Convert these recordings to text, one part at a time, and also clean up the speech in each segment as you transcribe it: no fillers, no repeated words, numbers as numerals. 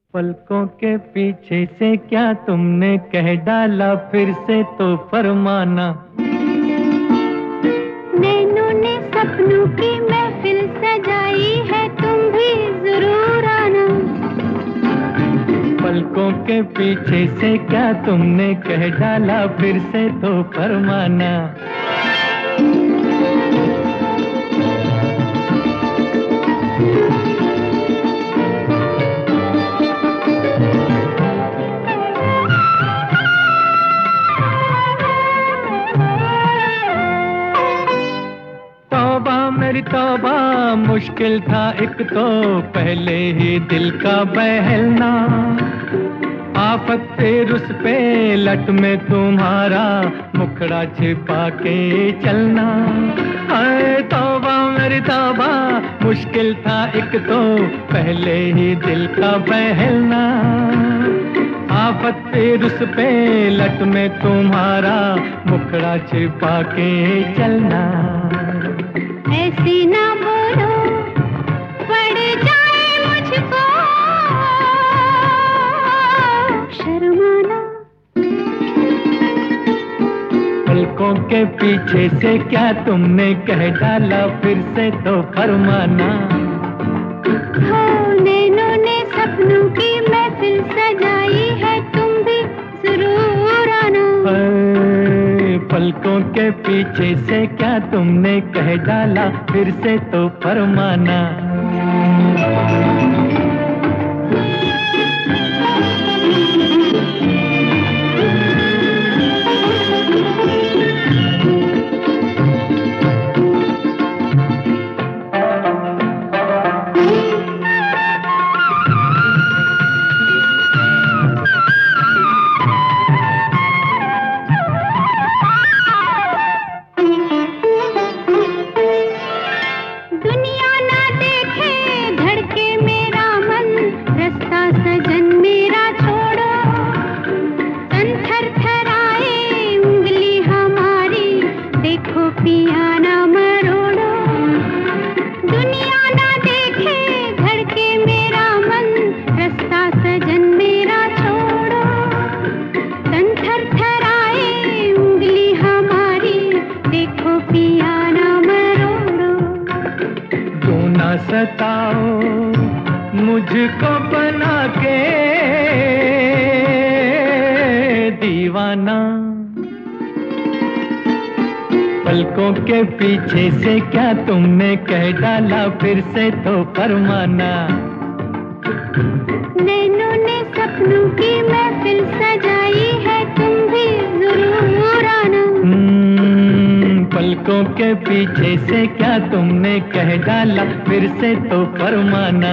पलकों के पीछे से क्या तुमने कह डाला, फिर से तो फरमाना। नैनों ने सपनों की महफिल सजाई है, तुम भी जरूर आना। पलकों के पीछे से क्या तुमने कह डाला, फिर से तो फरमाना। मेरी तौबा मुश्किल था एक तो पहले ही दिल का बहलना। आफत तेर उस पे लट में तुम्हारा मुखड़ा छिपा के चलना। हाय तौबा मेरी तौबा मुश्किल था एक तो पहले ही दिल का बहलना। आफत तेर उस पे लट में तुम्हारा मुखड़ा छिपा के चलना। ऐसी ना बोलो पड़ जाए मुझको शर्माना। पलकों के पीछे से क्या तुमने कह डाला, फिर से तो फरमाना। हो नैनों ने सपनों की महफिल सजाई है, तुम भी जरूर आना। पलकों के पीछे से क्या तुमने कह डाला, फिर से तो फरमाना। पियाना मरोड़ो दुनिया ना देखे, धड़के मेरा मन रास्ता सजन मेरा छोड़ो। तन थरथराए उंगली हमारी, देखो पियाना मरोड़ो। क्यों ना सताओ मुझको बना के दीवाना। पलकों के पीछे से क्या तुमने कह डाला, फिर से तो फरमाना। नैनों ने सपनों की महफिल सजाई है, तुम भी जरूर आना। पलकों के पीछे से क्या तुमने कह डाला, फिर से तो फरमाना।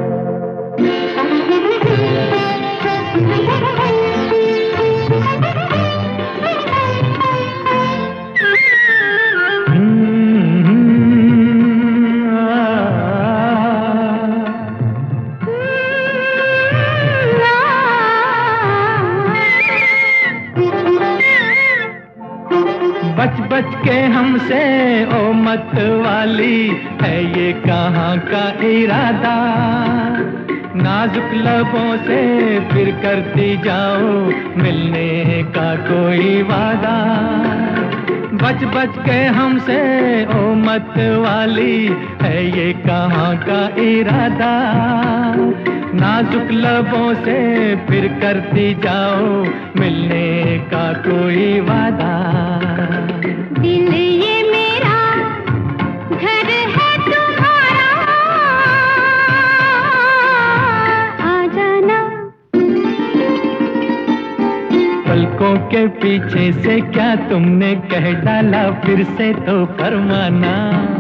बच बच के हमसे ओ मत वाली, है ये कहाँ का इरादा। नाजुक लबों से फिर करती जाओ मिलने का कोई वादा। बच बच के हमसे ओ मत वाली, है ये कहाँ का इरादा। नाजुक लबों से फिर करती जाओ मिलने का कोई वादा। दिल ये मेरा घर है तुम्हारा, आ जाना। पलकों के पीछे से क्या तुमने कह डाला, फिर से तो फरमाना।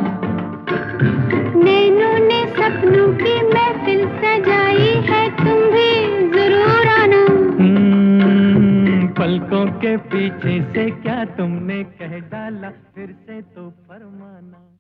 नैनों ने सपनों की महफिल सजाई है, तुम भी जरूर आना। पलकों के पीछे से क्या तुमने कह डाला, फिर से तो फरमाना।